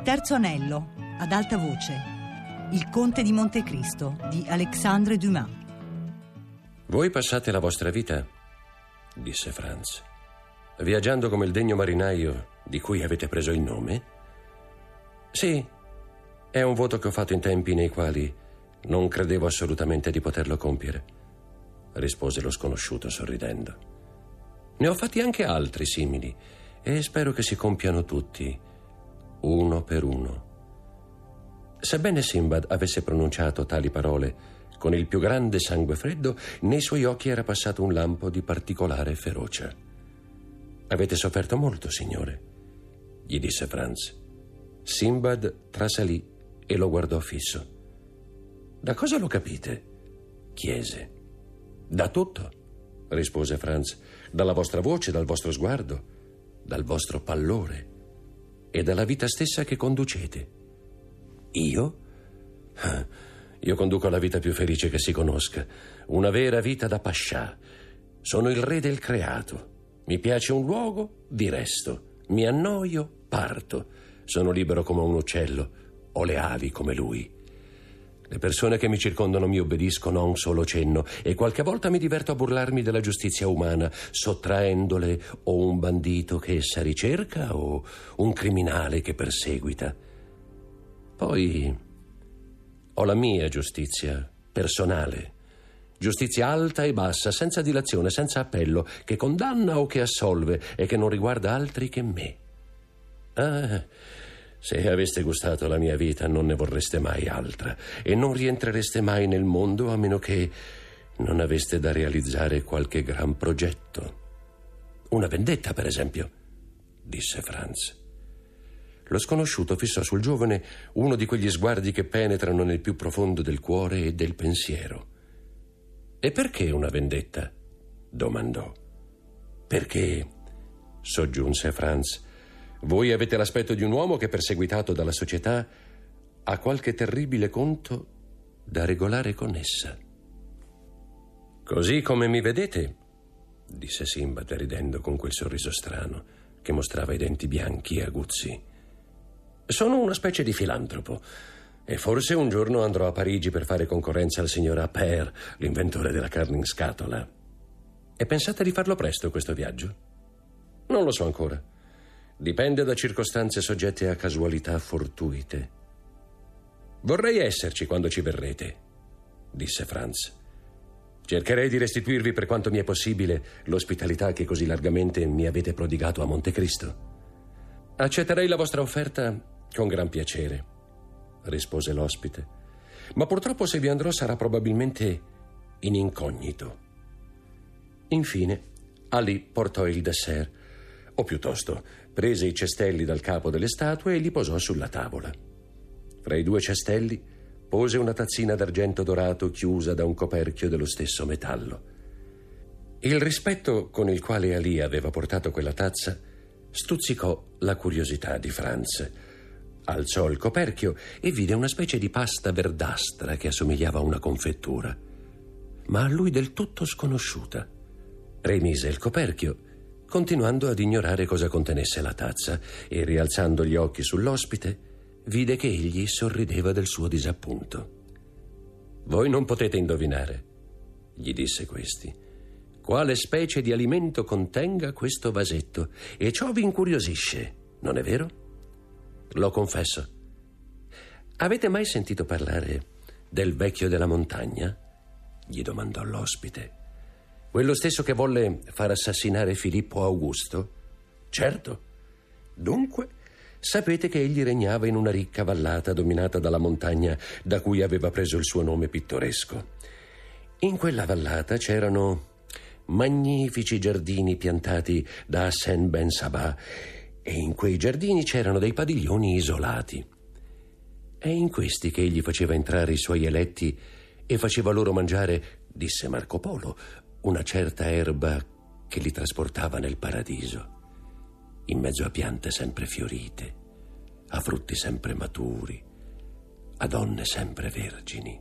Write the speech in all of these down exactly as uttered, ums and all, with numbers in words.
Terzo anello, ad alta voce. Il conte di Montecristo di Alexandre Dumas. Voi passate la vostra vita, disse Franz, viaggiando come il degno marinaio di cui avete preso il nome? Sì, è un voto che ho fatto in tempi nei quali non credevo assolutamente di poterlo compiere, rispose lo sconosciuto sorridendo. Ne ho fatti anche altri simili e spero che si compiano tutti, uno per uno. Sebbene Sinbad avesse pronunciato tali parole con il più grande sangue freddo, nei suoi occhi era passato un lampo di particolare ferocia. Avete sofferto molto, signore, gli disse Franz. Sinbad trasalì e lo guardò fisso. Da cosa lo capite? Chiese. Da tutto, rispose Franz, dalla vostra voce, dal vostro sguardo, dal vostro pallore e dalla vita stessa che conducete. Io? Io conduco la vita più felice che si conosca, una vera vita da pascià. Sono il re del creato. Mi piace un luogo, vi resto. Mi annoio, parto. Sono libero come un uccello, ho le ali come lui. Le persone che mi circondano mi obbediscono a un solo cenno e qualche volta mi diverto a burlarmi della giustizia umana, sottraendole o un bandito che essa ricerca o un criminale che perseguita. Poi ho la mia giustizia personale, giustizia alta e bassa, senza dilazione, senza appello, che condanna o che assolve e che non riguarda altri che me. Ah, se aveste gustato la mia vita non ne vorreste mai altra e non rientrereste mai nel mondo a meno che non aveste da realizzare qualche gran progetto. Una vendetta, per esempio, disse Franz. Lo sconosciuto fissò sul giovane uno di quegli sguardi che penetrano nel più profondo del cuore e del pensiero. E perché una vendetta? Domandò. Perché, soggiunse Franz, voi avete l'aspetto di un uomo che, perseguitato dalla società, ha qualche terribile conto da regolare con essa. Così come mi vedete, disse Sinbad ridendo con quel sorriso strano che mostrava i denti bianchi e aguzzi. Sono una specie di filantropo e forse un giorno andrò a Parigi per fare concorrenza al signor Appert, l'inventore della carne in scatola. E pensate di farlo presto questo viaggio? Non lo so ancora. Dipende da circostanze soggette a casualità fortuite. Vorrei esserci quando ci verrete, disse Franz. Cercherei di restituirvi per quanto mi è possibile l'ospitalità che così largamente mi avete prodigato a Montecristo. Accetterei la vostra offerta con gran piacere, rispose l'ospite, ma purtroppo se vi andrò sarà probabilmente in incognito. Infine, Ali portò il dessert, o piuttosto prese i cestelli dal capo delle statue e li posò sulla tavola. Fra i due cestelli pose una tazzina d'argento dorato chiusa da un coperchio dello stesso metallo. Il rispetto con il quale Ali aveva portato quella tazza stuzzicò la curiosità di Franz. Alzò il coperchio e vide una specie di pasta verdastra che assomigliava a una confettura, ma a lui del tutto sconosciuta. Rimise il coperchio, continuando ad ignorare cosa contenesse la tazza, e rialzando gli occhi sull'ospite, vide che egli sorrideva del suo disappunto. Voi non potete indovinare, gli disse questi, quale specie di alimento contenga questo vasetto, e ciò vi incuriosisce, non è vero? Lo confesso. Avete mai sentito parlare del vecchio della montagna? Gli domandò l'ospite. Quello stesso che volle far assassinare Filippo Augusto? Certo. Dunque, sapete che egli regnava in una ricca vallata dominata dalla montagna da cui aveva preso il suo nome pittoresco. In quella vallata c'erano magnifici giardini piantati da Hassan ben Sabah, e in quei giardini c'erano dei padiglioni isolati. È in questi che egli faceva entrare i suoi eletti e faceva loro mangiare, disse Marco Polo, una certa erba che li trasportava nel paradiso, in mezzo a piante sempre fiorite, a frutti sempre maturi, a donne sempre vergini.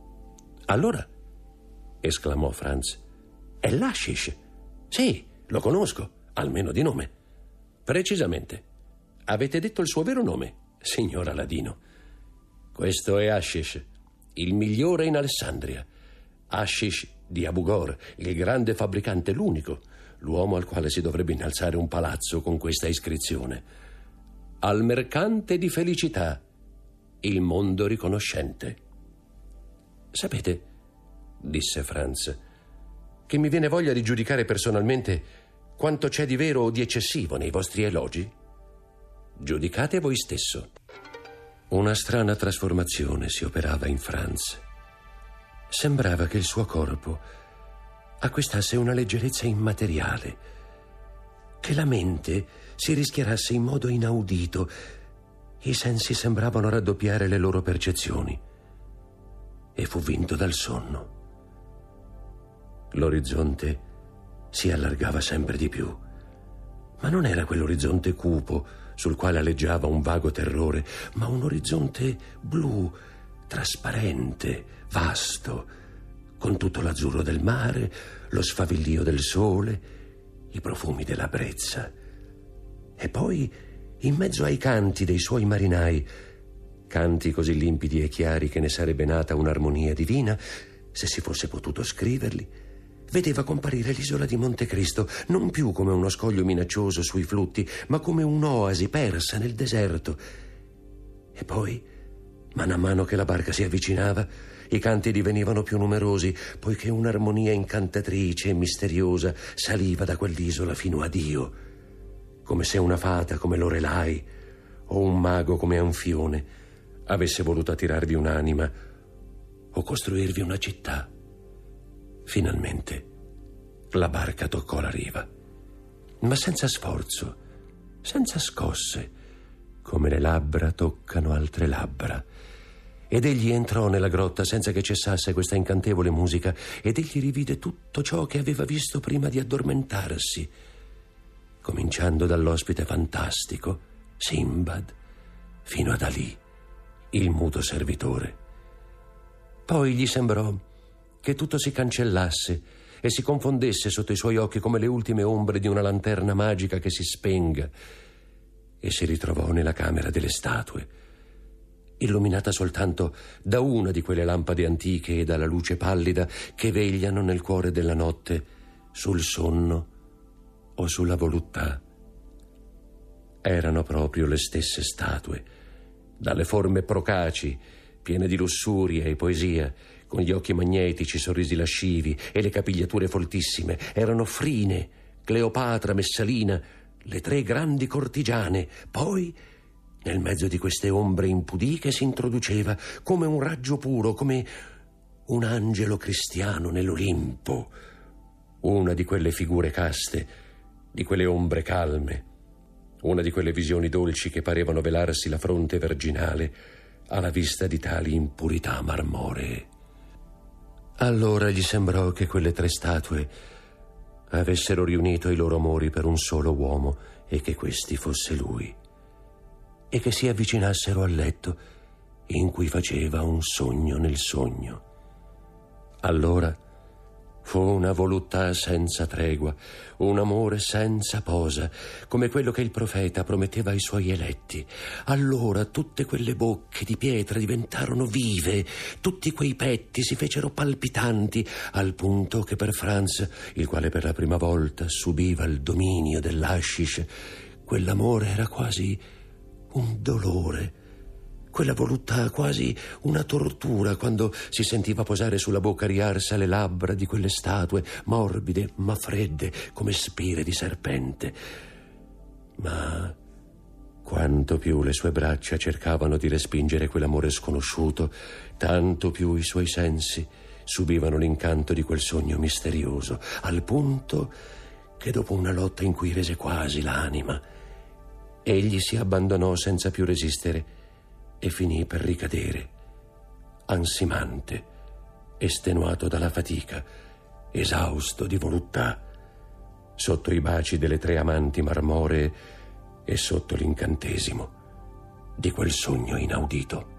Allora, esclamò Franz, è l'hashish? Sì, lo conosco, almeno di nome. Precisamente. Avete detto il suo vero nome? Signor Aladino, questo è hashish, il migliore in Alessandria. Hashish di Abu Ghor, il grande fabbricante, l'unico, l'uomo al quale si dovrebbe innalzare un palazzo con questa iscrizione: al mercante di felicità, il mondo riconoscente. Sapete, disse Franz, che mi viene voglia di giudicare personalmente quanto c'è di vero o di eccessivo nei vostri elogi? Giudicate voi stesso. Una strana trasformazione si operava in Franz. Sembrava che il suo corpo acquistasse una leggerezza immateriale, che la mente si rischiarasse in modo inaudito, i sensi sembravano raddoppiare le loro percezioni, e fu vinto dal sonno. L'orizzonte si allargava sempre di più, ma non era quell'orizzonte cupo sul quale aleggiava un vago terrore, ma un orizzonte blu, trasparente, vasto, con tutto l'azzurro del mare, lo sfavillio del sole, i profumi della brezza. E poi, in mezzo ai canti dei suoi marinai, canti così limpidi e chiari che ne sarebbe nata un'armonia divina, se si fosse potuto scriverli, vedeva comparire l'isola di Montecristo non più come uno scoglio minaccioso sui flutti, ma come un'oasi persa nel deserto. E poi, mano a mano che la barca si avvicinava, i canti divenivano più numerosi, poiché un'armonia incantatrice e misteriosa saliva da quell'isola fino a Dio, come se una fata come Lorelai o un mago come Anfione avesse voluto attirarvi un'anima o costruirvi una città. Finalmente la barca toccò la riva, ma senza sforzo, senza scosse, come le labbra toccano altre labbra. Ed egli entrò nella grotta senza che cessasse questa incantevole musica, ed egli rivide tutto ciò che aveva visto prima di addormentarsi, cominciando dall'ospite fantastico, Sinbad, fino ad Ali, il muto servitore. Poi gli sembrò che tutto si cancellasse e si confondesse sotto i suoi occhi come le ultime ombre di una lanterna magica che si spenga, e si ritrovò nella camera delle statue, illuminata soltanto da una di quelle lampade antiche e dalla luce pallida che vegliano nel cuore della notte sul sonno o sulla voluttà. Erano proprio le stesse statue, dalle forme procaci, piene di lussuria e poesia, con gli occhi magnetici, sorrisi lascivi e le capigliature foltissime. Erano Frine, Cleopatra, Messalina, le tre grandi cortigiane. Poi, nel mezzo di queste ombre impudiche, si introduceva come un raggio puro, come un angelo cristiano nell'Olimpo, una di quelle figure caste, di quelle ombre calme, una di quelle visioni dolci che parevano velarsi la fronte virginale alla vista di tali impurità marmoree. Allora gli sembrò che quelle tre statue avessero riunito i loro amori per un solo uomo e che questi fosse lui, e che si avvicinassero al letto in cui faceva un sogno nel sogno. Allora fu una voluttà senza tregua, un amore senza posa, come quello che il profeta prometteva ai suoi eletti. Allora tutte quelle bocche di pietra diventarono vive, tutti quei petti si fecero palpitanti, al punto che per Franz, il quale per la prima volta subiva il dominio dell'hashish, quell'amore era quasi un dolore, quella voluttà quasi una tortura, quando si sentiva posare sulla bocca riarsa le labbra di quelle statue, morbide ma fredde come spire di serpente. Ma quanto più le sue braccia cercavano di respingere quell'amore sconosciuto, tanto più i suoi sensi subivano l'incanto di quel sogno misterioso, al punto che dopo una lotta in cui rese quasi l'anima, egli si abbandonò senza più resistere e finì per ricadere, ansimante, estenuato dalla fatica, esausto di voluttà, sotto i baci delle tre amanti marmoree e sotto l'incantesimo di quel sogno inaudito.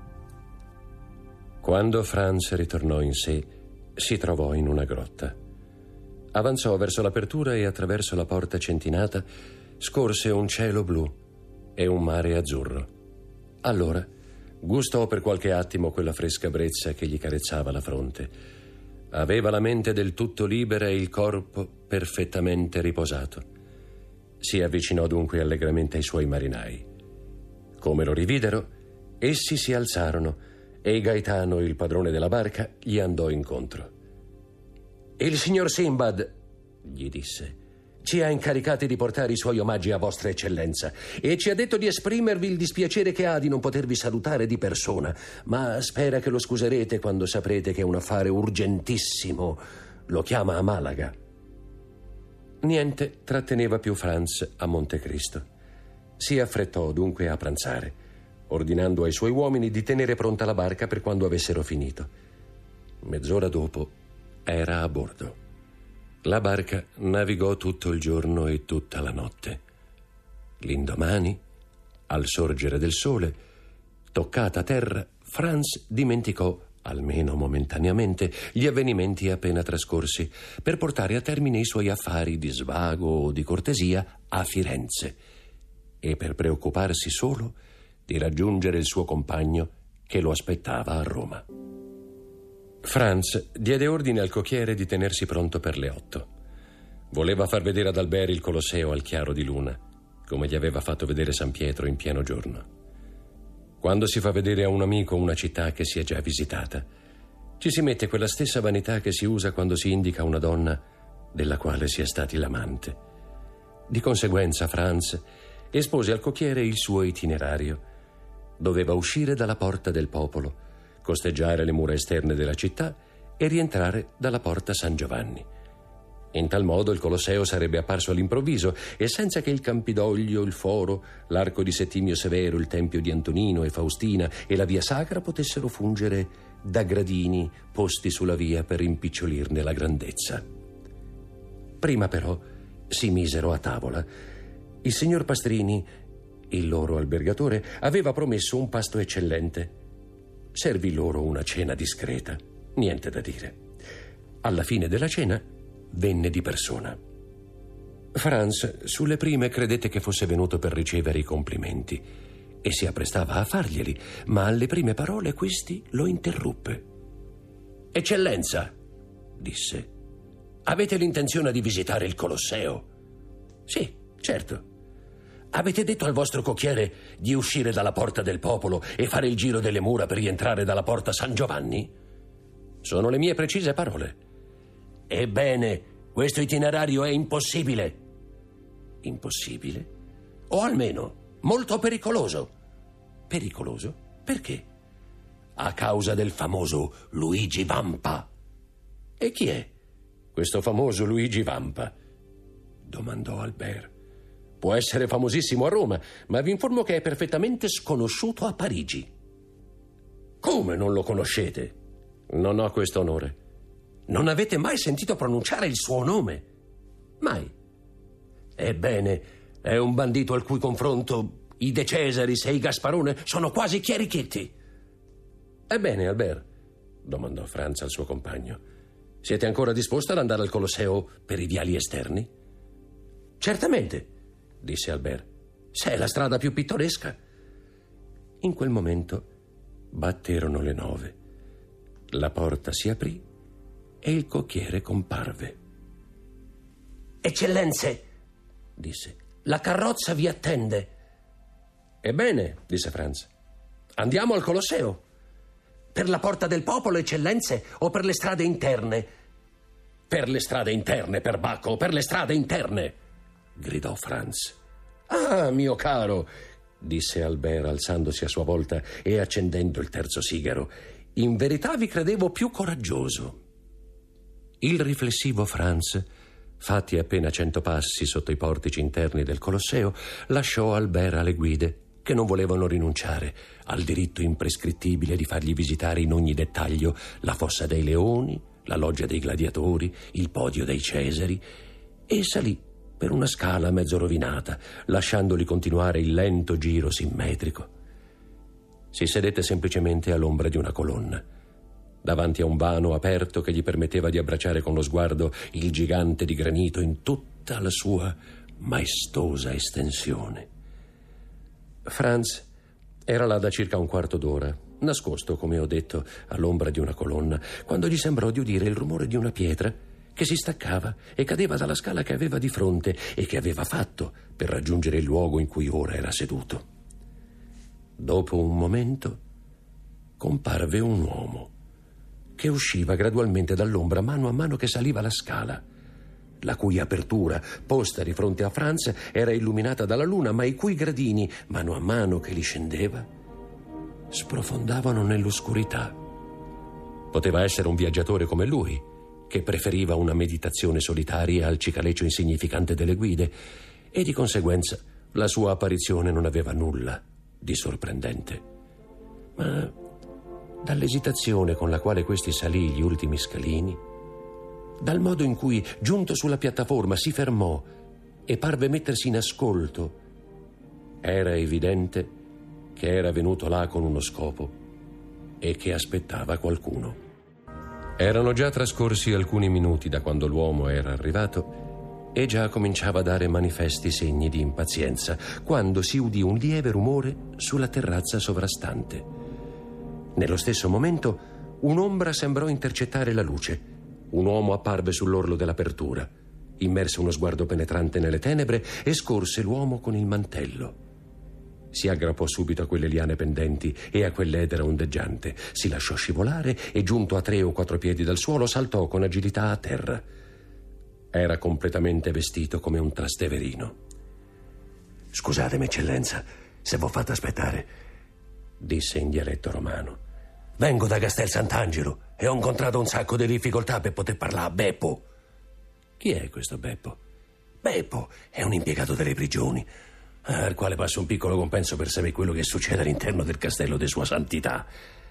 Quando Franz ritornò in sé, si trovò in una grotta. Avanzò verso l'apertura e attraverso la porta centinata scorse un cielo blu e un mare azzurro. Allora gustò per qualche attimo quella fresca brezza che gli carezzava la fronte. Aveva la mente del tutto libera e il corpo perfettamente riposato. Si avvicinò dunque allegramente ai suoi marinai. Come lo rividero, essi si alzarono e Gaetano, il padrone della barca, gli andò incontro. «Il signor Sinbad», gli disse, «ci ha incaricati di portare i suoi omaggi a vostra eccellenza e ci ha detto di esprimervi il dispiacere che ha di non potervi salutare di persona, ma spera che lo scuserete quando saprete che è un affare urgentissimo. Lo chiama a Malaga». Niente tratteneva più Franz a Montecristo. Si affrettò dunque a pranzare, ordinando ai suoi uomini di tenere pronta la barca per quando avessero finito. Mezz'ora dopo era a bordo. La barca navigò tutto il giorno e tutta la notte. L'indomani, al sorgere del sole, toccata terra, Franz dimenticò, almeno momentaneamente, gli avvenimenti appena trascorsi per portare a termine i suoi affari di svago o di cortesia a Firenze e per preoccuparsi solo di raggiungere il suo compagno che lo aspettava a Roma. Franz diede ordine al cocchiere di tenersi pronto per le otto. Voleva far vedere ad Albert il Colosseo al chiaro di luna, come gli aveva fatto vedere San Pietro in pieno giorno. Quando si fa vedere a un amico una città che si è già visitata, ci si mette quella stessa vanità che si usa quando si indica una donna della quale si è stati l'amante. Di conseguenza Franz espose al cocchiere il suo itinerario. Doveva uscire dalla Porta del Popolo, costeggiare le mura esterne della città e rientrare dalla Porta San Giovanni. In tal modo il Colosseo sarebbe apparso all'improvviso e senza che il Campidoglio, il Foro, l'Arco di Settimio Severo, il Tempio di Antonino e Faustina e la Via Sacra potessero fungere da gradini posti sulla via per impicciolirne la grandezza. Prima però si misero a tavola. Il signor Pastrini, il loro albergatore, aveva promesso un pasto eccellente. Servì loro una cena discreta, niente da dire. Alla fine della cena venne di persona. Franz sulle prime credette che fosse venuto per ricevere i complimenti e si apprestava a farglieli, ma alle prime parole questi lo interruppe. «Eccellenza», disse, «avete l'intenzione di visitare il Colosseo?» «Sì, certo». «Avete detto al vostro cocchiere di uscire dalla Porta del Popolo e fare il giro delle mura per rientrare dalla Porta San Giovanni?» «Sono le mie precise parole». «Ebbene, questo itinerario è impossibile». «Impossibile? O almeno molto pericoloso». «Pericoloso? Perché?» «A causa del famoso Luigi Vampa». «E chi è questo famoso Luigi Vampa?» domandò Albert. «Può essere famosissimo a Roma, ma vi informo che è perfettamente sconosciuto a Parigi». «Come non lo conoscete?» «Non ho questo onore». «Non avete mai sentito pronunciare il suo nome?» «Mai». «Ebbene, è un bandito al cui confronto i De Cesaris e i Gasparone sono quasi chierichetti». «Ebbene, Albert», domandò Franz al suo compagno, «siete ancora disposto ad andare al Colosseo per i viali esterni?» «Certamente», disse Albert, «se è la strada più pittoresca». In quel momento batterono le nove. La porta si aprì e il cocchiere comparve. «Eccellenze», disse, «la carrozza vi attende». «Ebbene», disse Franz, «andiamo al Colosseo». «Per la Porta del Popolo, eccellenze, o per le strade interne?» «Per le strade interne, per Bacco, per le strade interne», gridò Franz. «Ah, mio caro», disse Albert alzandosi a sua volta e accendendo il terzo sigaro, «in verità vi credevo più coraggioso». Il riflessivo Franz, fatti appena cento passi sotto i portici interni del Colosseo, lasciò Albert alle guide, che non volevano rinunciare al diritto imprescrittibile di fargli visitare in ogni dettaglio la Fossa dei Leoni, la Loggia dei Gladiatori, il Podio dei Cesari, e salì per una scala mezzo rovinata, lasciandoli continuare il lento giro simmetrico. Si sedette semplicemente all'ombra di una colonna, davanti a un vano aperto che gli permetteva di abbracciare con lo sguardo il gigante di granito in tutta la sua maestosa estensione. Franz Era là da circa un quarto d'ora, nascosto, come ho detto, all'ombra di una colonna, quando gli sembrò di udire il rumore di una pietra che si staccava e cadeva dalla scala che aveva di fronte e che aveva fatto per raggiungere il luogo in cui ora era seduto. Dopo un momento comparve un uomo che usciva gradualmente dall'ombra mano a mano che saliva la scala, la cui apertura, posta di fronte a Franz, era illuminata dalla luna, ma i cui gradini, mano a mano che li scendeva, sprofondavano nell'oscurità. Poteva essere un viaggiatore come lui, che preferiva una meditazione solitaria al cicaleccio insignificante delle guide, e di conseguenza la sua apparizione non aveva nulla di sorprendente. Ma dall'esitazione con la quale questi salì gli ultimi scalini, dal modo in cui, giunto sulla piattaforma, si fermò e parve mettersi in ascolto, era evidente che era venuto là con uno scopo e che aspettava qualcuno. Erano già trascorsi alcuni minuti da quando l'uomo era arrivato e già cominciava a dare manifesti segni di impazienza, quando si udì un lieve rumore sulla terrazza sovrastante. Nello stesso momento un'ombra sembrò intercettare la luce. Un uomo apparve sull'orlo dell'apertura, immerse uno sguardo penetrante nelle tenebre e scorse l'uomo con il mantello. Si aggrappò subito a quelle liane pendenti e a quell'edera ondeggiante, si lasciò scivolare e, giunto a tre o quattro piedi dal suolo, saltò con agilità a terra. Era completamente vestito come un trasteverino. «Scusatemi, eccellenza, se v'ho fatto aspettare», disse in dialetto romano. «Vengo da Castel Sant'Angelo e ho incontrato un sacco di difficoltà per poter parlare a Beppo». «Chi è questo Beppo?» «Beppo è un impiegato delle prigioni, al quale passa un piccolo compenso per sapere quello che succede all'interno del castello di Sua Santità».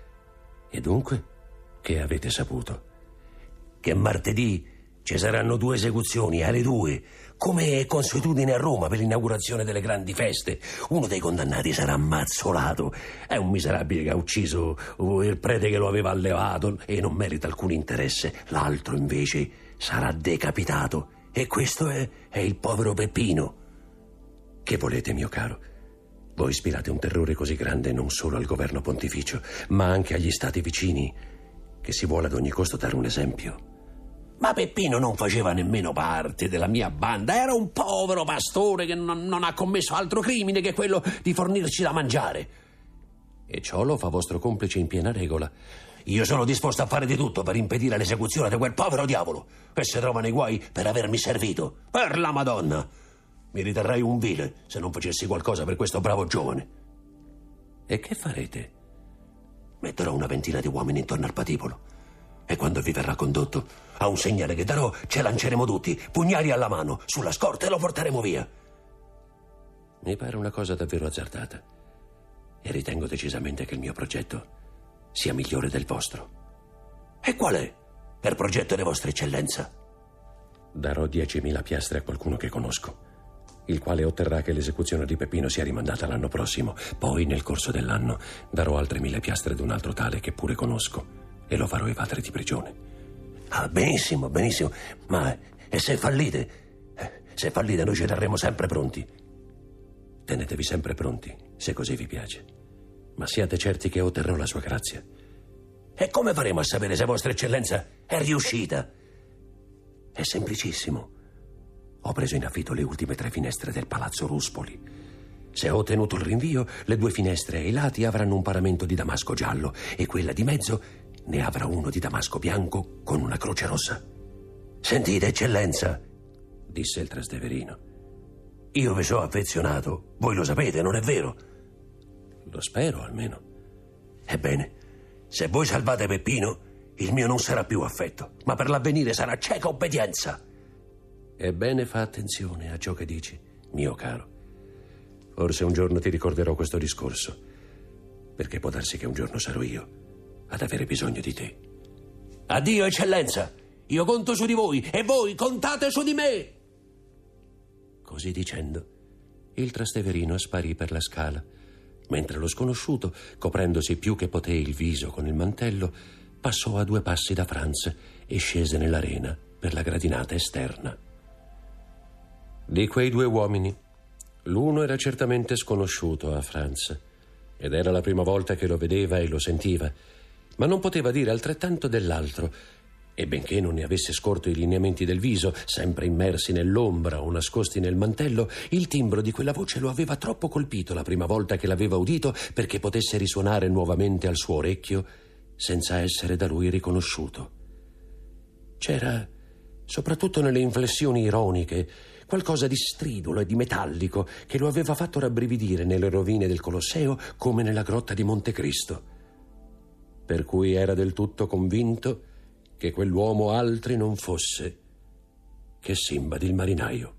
«E dunque, che avete saputo?» «Che martedì ci saranno due esecuzioni, alle due, come è consuetudine a Roma per l'inaugurazione delle grandi feste. Uno dei condannati sarà ammazzolato. È un miserabile che ha ucciso il prete che lo aveva allevato e non merita alcun interesse. L'altro, invece, sarà decapitato. E questo è, è il povero Peppino». «Che volete, mio caro? Voi ispirate un terrore così grande non solo al governo pontificio, ma anche agli stati vicini, che si vuole ad ogni costo dare un esempio». «Ma Peppino non faceva nemmeno parte della mia banda, era un povero pastore che non, non ha commesso altro crimine che quello di fornirci da mangiare». «E ciò lo fa vostro complice in piena regola». «Io sono disposto a fare di tutto per impedire l'esecuzione di quel povero diavolo, che si trova nei guai per avermi servito. Per la Madonna! Mi riterrei un vile se non facessi qualcosa per questo bravo giovane». «E che farete?» «Metterò una ventina di uomini intorno al patibolo e quando vi verrà condotto, a un segnale che darò, ce lanceremo tutti, pugnali alla mano, sulla scorta e lo porteremo via». «Mi pare una cosa davvero azzardata e ritengo decisamente che il mio progetto sia migliore del vostro». «E qual è il progetto di vostra eccellenza?» «Darò diecimila piastre a qualcuno che conosco, il quale otterrà che l'esecuzione di Peppino sia rimandata l'anno prossimo. Poi, nel corso dell'anno, darò altre mille piastre ad un altro tale che pure conosco e lo farò evadere di prigione». «Ah, benissimo, benissimo. Ma e se fallite? Se fallite noi ci terremo sempre pronti». «Tenetevi sempre pronti, se così vi piace. Ma siate certi che otterrò la sua grazia». «E come faremo a sapere se vostra eccellenza è riuscita?» «È semplicissimo. Ho preso in affitto le ultime tre finestre del Palazzo Ruspoli. Se ho ottenuto il rinvio, le due finestre ai lati avranno un paramento di damasco giallo e quella di mezzo ne avrà uno di damasco bianco con una croce rossa». «Sentite, eccellenza», disse il trasteverino, «io vi sono affezionato. Voi lo sapete, non è vero?» «Lo spero, almeno». «Ebbene, se voi salvate Peppino, il mio non sarà più affetto, ma per l'avvenire sarà cieca obbedienza». «Ebbene, fa attenzione a ciò che dici, mio caro. Forse un giorno ti ricorderò questo discorso, perché può darsi che un giorno sarò io ad avere bisogno di te». «Addio, eccellenza. Io conto su di voi e voi contate su di me». Così dicendo, il trasteverino sparì per la scala, mentre lo sconosciuto, coprendosi più che poté il viso con il mantello, passò a due passi da Franz e scese nell'arena per la gradinata esterna. Di quei due uomini, l'uno era certamente sconosciuto a Franz, ed era la prima volta che lo vedeva e lo sentiva, ma non poteva dire altrettanto dell'altro. E benché non ne avesse scorto i lineamenti del viso, sempre immersi nell'ombra o nascosti nel mantello, il timbro di quella voce lo aveva troppo colpito la prima volta che l'aveva udito perché potesse risuonare nuovamente al suo orecchio senza essere da lui riconosciuto. C'era, soprattutto nelle inflessioni ironiche, qualcosa di stridulo e di metallico che lo aveva fatto rabbrividire nelle rovine del Colosseo come nella grotta di Montecristo. Per cui era del tutto convinto che quell'uomo altri non fosse che Simbad il marinaio.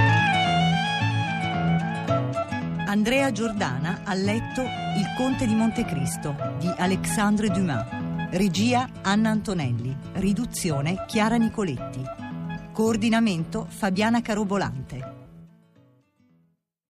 Andrea Giordana ha letto Il Conte di Montecristo di Alexandre Dumas. Regia Anna Antonelli. Riduzione Chiara Nicoletti. Coordinamento Fabiana Carobolante.